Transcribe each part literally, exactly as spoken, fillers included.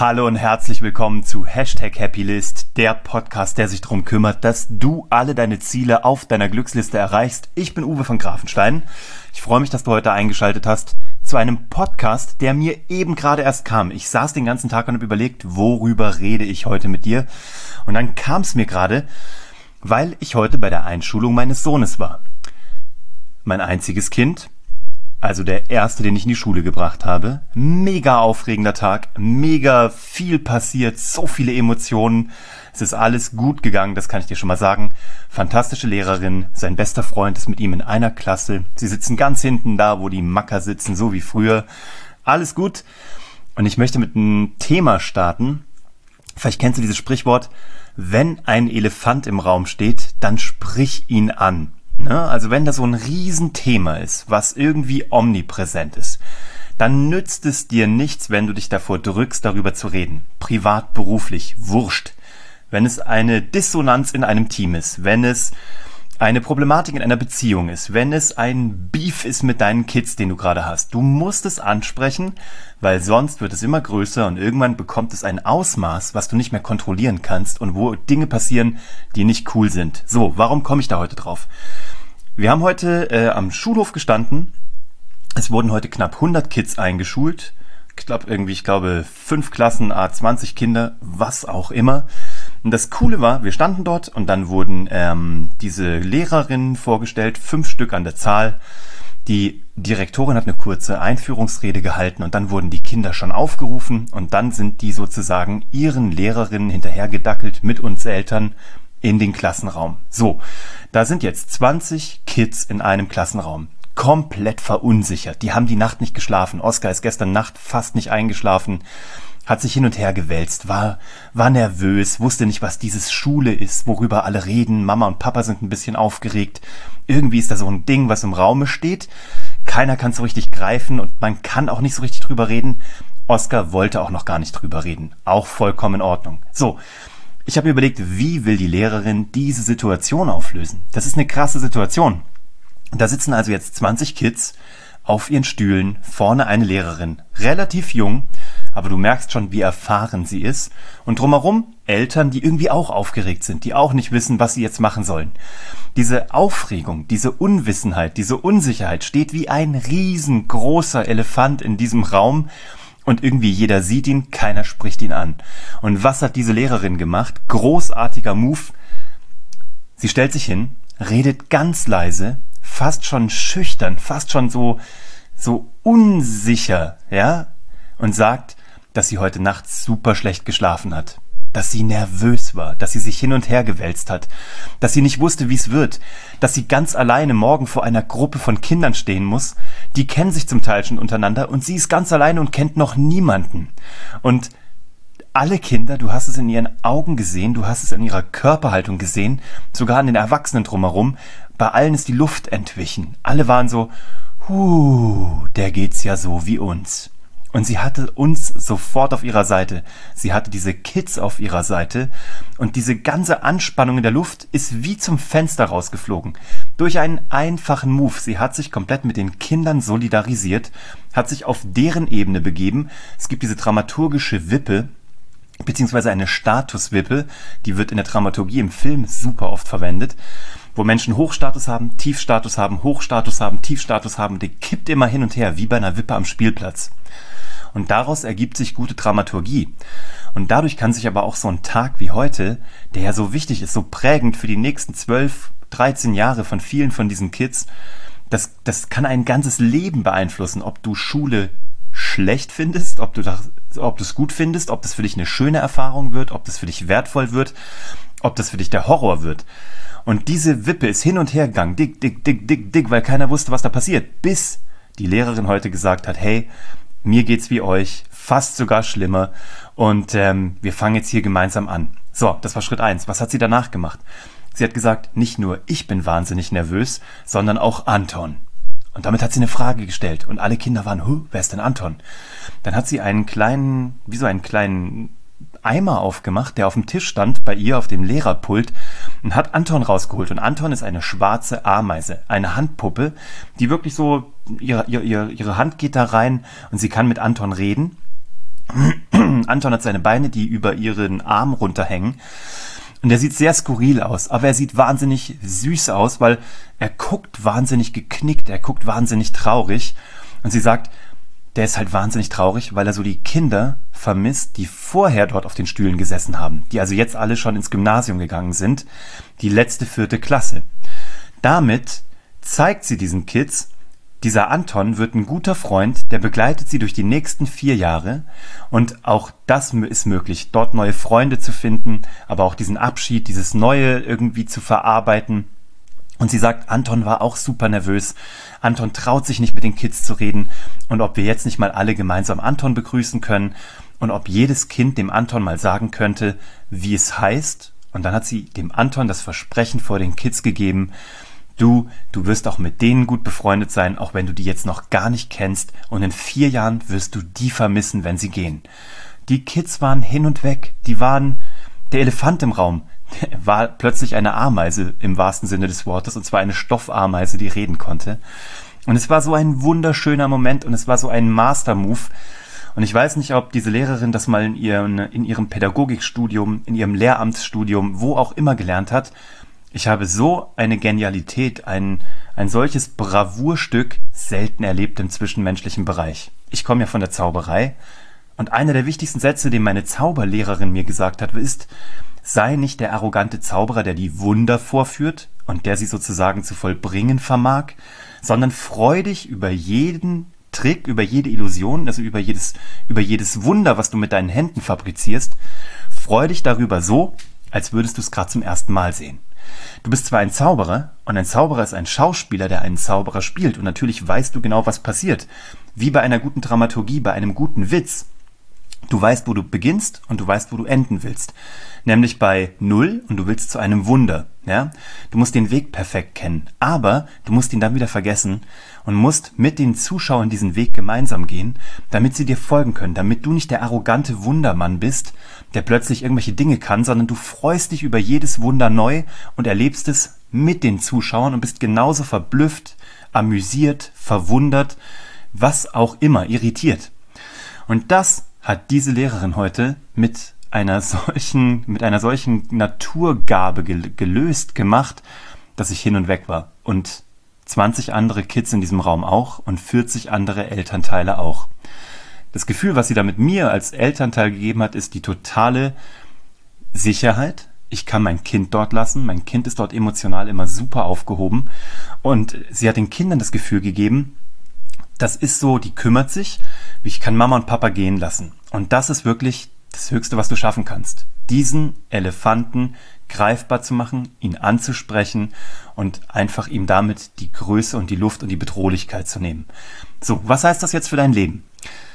Hallo und herzlich willkommen zu Hashtag Happylist, der Podcast, der sich darum kümmert, dass du alle deine Ziele auf deiner Glücksliste erreichst. Ich bin Uwe von Grafenstein. Ich freue mich, dass du heute eingeschaltet hast zu einem Podcast, der mir eben gerade erst kam. Ich saß den ganzen Tag und habe überlegt, worüber rede ich heute mit dir? Und dann kam es mir gerade, weil ich heute bei der Einschulung meines Sohnes war. Mein einziges Kind. Also der erste, den ich in die Schule gebracht habe. Mega aufregender Tag, mega viel passiert, so viele Emotionen. Es ist alles gut gegangen, das kann ich dir schon mal sagen. Fantastische Lehrerin, sein bester Freund ist mit ihm in einer Klasse. Sie sitzen ganz hinten da, wo die Macker sitzen, so wie früher. Alles gut. Und ich möchte mit einem Thema starten. Vielleicht kennst du dieses Sprichwort, wenn ein Elefant im Raum steht, dann sprich ihn an. Also wenn da so ein Riesenthema ist, was irgendwie omnipräsent ist, dann nützt es dir nichts, wenn du dich davor drückst, darüber zu reden. Privat, beruflich, wurscht. Wenn es eine Dissonanz in einem Team ist, wenn es eine Problematik in einer Beziehung ist, wenn es ein Beef ist mit deinen Kids, den du gerade hast, du musst es ansprechen, weil sonst wird es immer größer und irgendwann bekommt es ein Ausmaß, was du nicht mehr kontrollieren kannst und wo Dinge passieren, die nicht cool sind. So, warum komme ich da heute drauf? Wir haben heute äh, am Schulhof gestanden. Es wurden heute knapp hundert Kids eingeschult. Ich glaube irgendwie, ich glaube fünf Klassen, a zwanzig Kinder, was auch immer. Und das Coole war, wir standen dort und dann wurden ähm, diese Lehrerinnen vorgestellt, fünf Stück an der Zahl. Die Direktorin hat eine kurze Einführungsrede gehalten und dann wurden die Kinder schon aufgerufen und dann sind die sozusagen ihren Lehrerinnen hinterhergedackelt mit uns Eltern in den Klassenraum. So, da sind jetzt zwanzig Kids in einem Klassenraum. Komplett verunsichert. Die haben die Nacht nicht geschlafen. Oskar ist gestern Nacht fast nicht eingeschlafen. Hat sich hin und her gewälzt, war, war nervös, wusste nicht, was dieses Schule ist, worüber alle reden. Mama und Papa sind ein bisschen aufgeregt. Irgendwie ist da so ein Ding, was im Raume steht. Keiner kann es so richtig greifen und man kann auch nicht so richtig drüber reden. Oskar wollte auch noch gar nicht drüber reden. Auch vollkommen in Ordnung. So, ich habe mir überlegt, wie will die Lehrerin diese Situation auflösen? Das ist eine krasse Situation. Da sitzen also jetzt zwanzig Kids auf ihren Stühlen, vorne eine Lehrerin, relativ jung, aber du merkst schon, wie erfahren sie ist. Und drumherum Eltern, die irgendwie auch aufgeregt sind, die auch nicht wissen, was sie jetzt machen sollen. Diese Aufregung, diese Unwissenheit, diese Unsicherheit steht wie ein riesengroßer Elefant in diesem Raum und irgendwie jeder sieht ihn, keiner spricht ihn an. Und was hat diese Lehrerin gemacht? Großartiger Move. Sie stellt sich hin, redet ganz leise, fast schon schüchtern, fast schon so, so unsicher, ja, und sagt, dass sie heute Nacht super schlecht geschlafen hat, dass sie nervös war, dass sie sich hin und her gewälzt hat, dass sie nicht wusste, wie es wird, dass sie ganz alleine morgen vor einer Gruppe von Kindern stehen muss, die kennen sich zum Teil schon untereinander und sie ist ganz alleine und kennt noch niemanden. Und alle Kinder, du hast es in ihren Augen gesehen, du hast es in ihrer Körperhaltung gesehen, sogar an den Erwachsenen drumherum, bei allen ist die Luft entwichen. Alle waren so, huh, der geht's ja so wie uns. Und sie hatte uns sofort auf ihrer Seite. Sie hatte diese Kids auf ihrer Seite. Und diese ganze Anspannung in der Luft ist wie zum Fenster rausgeflogen. Durch einen einfachen Move. Sie hat sich komplett mit den Kindern solidarisiert, hat sich auf deren Ebene begeben. Es gibt diese dramaturgische Wippe, beziehungsweise eine Statuswippe, die wird in der Dramaturgie im Film super oft verwendet, wo Menschen Hochstatus haben, Tiefstatus haben, Hochstatus haben, Tiefstatus haben. Die kippt immer hin und her, wie bei einer Wippe am Spielplatz. Und daraus ergibt sich gute Dramaturgie. Und dadurch kann sich aber auch so ein Tag wie heute, der ja so wichtig ist, so prägend für die nächsten zwölf, dreizehn Jahre von vielen von diesen Kids, das, das kann ein ganzes Leben beeinflussen, ob du Schule schlecht findest, ob du das, ob du es gut findest, ob das für dich eine schöne Erfahrung wird, ob das für dich wertvoll wird, ob das für dich der Horror wird. Und diese Wippe ist hin und her gegangen, dick, dick, dick, dick, dick, weil keiner wusste, was da passiert, bis die Lehrerin heute gesagt hat, hey, mir geht's wie euch, fast sogar schlimmer und ähm, wir fangen jetzt hier gemeinsam an. So, das war Schritt eins. Was hat sie danach gemacht? Sie hat gesagt, nicht nur ich bin wahnsinnig nervös, sondern auch Anton. Und damit hat sie eine Frage gestellt und alle Kinder waren, huh, wer ist denn Anton? Dann hat sie einen kleinen, wie so einen kleinen Eimer aufgemacht, der auf dem Tisch stand, bei ihr auf dem Lehrerpult, und hat Anton rausgeholt. Und Anton ist eine schwarze Ameise, eine Handpuppe, die wirklich so, ihre, ihre, ihre Hand geht da rein und sie kann mit Anton reden. Anton hat seine Beine, die über ihren Arm runterhängen. Und er sieht sehr skurril aus, aber er sieht wahnsinnig süß aus, weil er guckt wahnsinnig geknickt, er guckt wahnsinnig traurig. Und sie sagt, der ist halt wahnsinnig traurig, weil er so die Kinder vermisst, die vorher dort auf den Stühlen gesessen haben, die also jetzt alle schon ins Gymnasium gegangen sind, die letzte vierte Klasse. Damit zeigt sie diesen Kids, dieser Anton wird ein guter Freund, der begleitet sie durch die nächsten vier Jahre und auch das ist möglich, dort neue Freunde zu finden, aber auch diesen Abschied, dieses Neue irgendwie zu verarbeiten. Und sie sagt, Anton war auch super nervös, Anton traut sich nicht mit den Kids zu reden und ob wir jetzt nicht mal alle gemeinsam Anton begrüßen können und ob jedes Kind dem Anton mal sagen könnte, wie es heißt. Und dann hat sie dem Anton das Versprechen vor den Kids gegeben, Du, du wirst auch mit denen gut befreundet sein, auch wenn du die jetzt noch gar nicht kennst und in vier Jahren wirst du die vermissen, wenn sie gehen. Die Kids waren hin und weg, die waren der Elefant im Raum, der war plötzlich eine Ameise im wahrsten Sinne des Wortes und zwar eine Stoffameise, die reden konnte. Und es war so ein wunderschöner Moment und es war so ein Master-Move. Und ich weiß nicht, ob diese Lehrerin das mal in ihrem, in ihrem Pädagogikstudium, in ihrem Lehramtsstudium, wo auch immer gelernt hat. Ich habe so eine Genialität, ein, ein solches Bravourstück selten erlebt im zwischenmenschlichen Bereich. Ich komme ja von der Zauberei und einer der wichtigsten Sätze, den meine Zauberlehrerin mir gesagt hat, ist, sei nicht der arrogante Zauberer, der die Wunder vorführt und der sie sozusagen zu vollbringen vermag, sondern freu dich über jeden Trick, über jede Illusion, also über jedes, über jedes Wunder, was du mit deinen Händen fabrizierst. Freu dich darüber so, als würdest du es gerade zum ersten Mal sehen. Du bist zwar ein Zauberer und ein Zauberer ist ein Schauspieler, der einen Zauberer spielt und natürlich weißt du genau, was passiert. Wie bei einer guten Dramaturgie, bei einem guten Witz. Du weißt, wo du beginnst und du weißt, wo du enden willst. Nämlich bei Null und du willst zu einem Wunder. Ja? Du musst den Weg perfekt kennen, aber du musst ihn dann wieder vergessen und musst mit den Zuschauern diesen Weg gemeinsam gehen, damit sie dir folgen können, damit du nicht der arrogante Wundermann bist, der plötzlich irgendwelche Dinge kann, sondern du freust dich über jedes Wunder neu und erlebst es mit den Zuschauern und bist genauso verblüfft, amüsiert, verwundert, was auch immer, irritiert. Und das hat diese Lehrerin heute mit einer solchen, mit einer solchen Naturgabe gelöst gemacht, dass ich hin und weg war. Und zwanzig andere Kids in diesem Raum auch und vierzig andere Elternteile auch. Das Gefühl, was sie da mit mir als Elternteil gegeben hat, ist die totale Sicherheit. Ich kann mein Kind dort lassen. Mein Kind ist dort emotional immer super aufgehoben. Und sie hat den Kindern das Gefühl gegeben, das ist so, die kümmert sich, ich kann Mama und Papa gehen lassen. Und das ist wirklich das Höchste, was du schaffen kannst. Diesen Elefanten greifbar zu machen, ihn anzusprechen und einfach ihm damit die Größe und die Luft und die Bedrohlichkeit zu nehmen. So, was heißt das jetzt für dein Leben?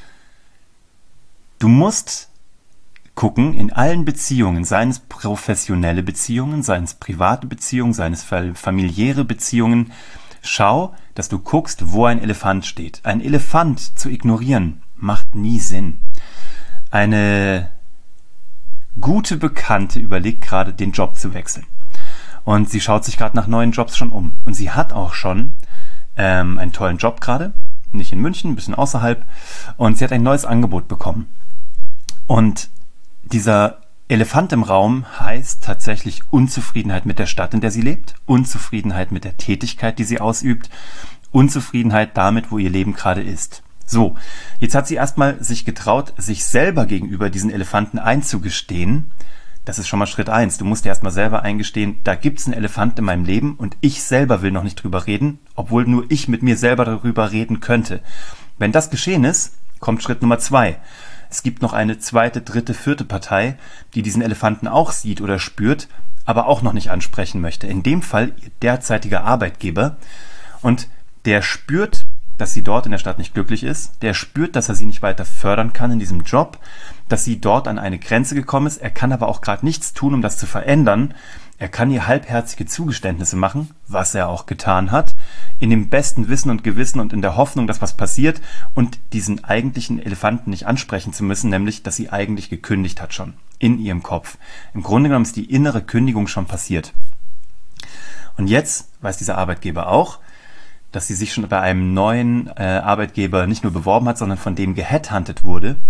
Du musst gucken, in allen Beziehungen, seien es professionelle Beziehungen, seien es private Beziehungen, seien es familiäre Beziehungen, schau, dass du guckst, wo ein Elefant steht. Ein Elefant zu ignorieren, macht nie Sinn. Eine gute Bekannte überlegt gerade, den Job zu wechseln. Und sie schaut sich gerade nach neuen Jobs schon um. Und sie hat auch schon ähm, einen tollen Job gerade, nicht in München, ein bisschen außerhalb. Und sie hat ein neues Angebot bekommen. Und dieser Elefant im Raum heißt tatsächlich Unzufriedenheit mit der Stadt, in der sie lebt, Unzufriedenheit mit der Tätigkeit, die sie ausübt, Unzufriedenheit damit, wo ihr Leben gerade ist. So, jetzt hat sie erstmal sich getraut, sich selber gegenüber diesen Elefanten einzugestehen. Das ist schon mal Schritt eins. Du musst dir erstmal selber eingestehen, da gibt's einen Elefant in meinem Leben und ich selber will noch nicht drüber reden, obwohl nur ich mit mir selber darüber reden könnte. Wenn das geschehen ist, kommt Schritt Nummer zwei. Es gibt noch eine zweite, dritte, vierte Partei, die diesen Elefanten auch sieht oder spürt, aber auch noch nicht ansprechen möchte. In dem Fall ihr derzeitiger Arbeitgeber. Und der spürt, dass sie dort in der Stadt nicht glücklich ist. Der spürt, dass er sie nicht weiter fördern kann in diesem Job, dass sie dort an eine Grenze gekommen ist. Er kann aber auch gerade nichts tun, um das zu verändern. Er kann ihr halbherzige Zugeständnisse machen, was er auch getan hat, in dem besten Wissen und Gewissen und in der Hoffnung, dass was passiert und diesen eigentlichen Elefanten nicht ansprechen zu müssen, nämlich, dass sie eigentlich gekündigt hat schon in ihrem Kopf. Im Grunde genommen ist die innere Kündigung schon passiert. Und jetzt weiß dieser Arbeitgeber auch, dass sie sich schon bei einem neuen äh, Arbeitgeber nicht nur beworben hat, sondern von dem geheadhuntet wurde.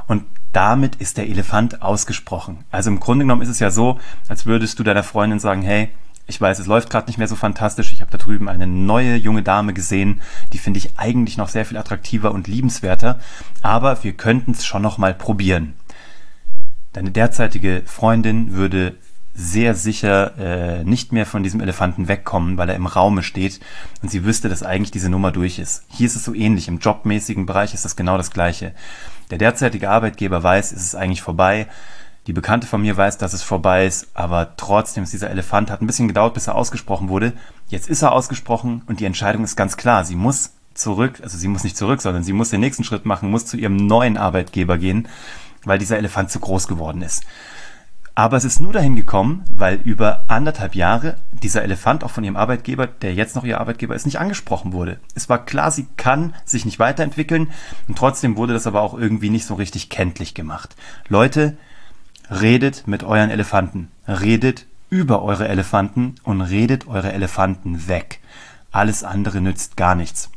Und damit ist der Elefant ausgesprochen. Also im Grunde genommen ist es ja so, als würdest du deiner Freundin sagen, hey, ich weiß, es läuft gerade nicht mehr so fantastisch. Ich habe da drüben eine neue junge Dame gesehen, die finde ich eigentlich noch sehr viel attraktiver und liebenswerter, aber wir könnten es schon noch mal probieren. Deine derzeitige Freundin würde sehr sicher äh, nicht mehr von diesem Elefanten wegkommen, weil er im Raume steht und sie wüsste, dass eigentlich diese Nummer durch ist. Hier ist es so ähnlich, im jobmäßigen Bereich ist das genau das Gleiche. Der derzeitige Arbeitgeber weiß, es ist eigentlich vorbei. Die Bekannte von mir weiß, dass es vorbei ist, aber trotzdem ist dieser Elefant, hat ein bisschen gedauert, bis er ausgesprochen wurde. Jetzt ist er ausgesprochen und die Entscheidung ist ganz klar. Sie muss zurück, also sie muss nicht zurück, sondern sie muss den nächsten Schritt machen, muss zu ihrem neuen Arbeitgeber gehen, weil dieser Elefant zu groß geworden ist. Aber es ist nur dahin gekommen, weil über anderthalb Jahre dieser Elefant auch von ihrem Arbeitgeber, der jetzt noch ihr Arbeitgeber ist, nicht angesprochen wurde. Es war klar, sie kann sich nicht weiterentwickeln und trotzdem wurde das aber auch irgendwie nicht so richtig kenntlich gemacht. Leute, redet mit euren Elefanten, redet über eure Elefanten und redet eure Elefanten weg. Alles andere nützt gar nichts.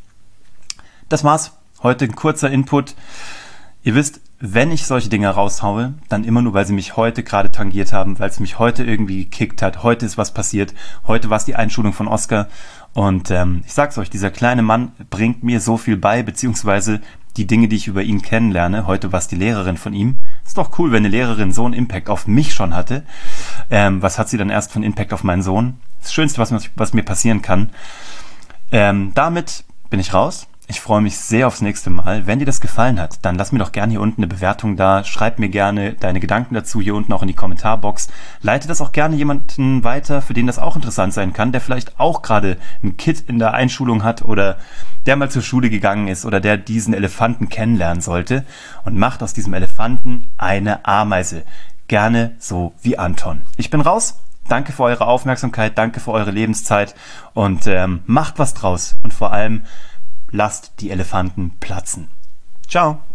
Das war's. Heute ein kurzer Input. Ihr wisst, wenn ich solche Dinge raushaue, dann immer nur, weil sie mich heute gerade tangiert haben, weil es mich heute irgendwie gekickt hat. Heute ist was passiert. Heute war es die Einschulung von Oscar. Und ähm, ich sag's euch, dieser kleine Mann bringt mir so viel bei, beziehungsweise die Dinge, die ich über ihn kennenlerne. Heute war es die Lehrerin von ihm. Ist doch cool, wenn eine Lehrerin so einen Impact auf mich schon hatte. Ähm, was hat sie dann erst für einen Impact auf meinen Sohn? Das Schönste, was, was mir passieren kann. Ähm, damit bin ich raus. Ich freue mich sehr aufs nächste Mal. Wenn dir das gefallen hat, dann lass mir doch gerne hier unten eine Bewertung da. Schreib mir gerne deine Gedanken dazu hier unten auch in die Kommentarbox. Leite das auch gerne jemanden weiter, für den das auch interessant sein kann, der vielleicht auch gerade ein Kid in der Einschulung hat oder der mal zur Schule gegangen ist oder der diesen Elefanten kennenlernen sollte und macht aus diesem Elefanten eine Ameise. Gerne so wie Anton. Ich bin raus. Danke für eure Aufmerksamkeit, danke für eure Lebenszeit und ähm, macht was draus und vor allem lasst die Elefanten platzen. Ciao.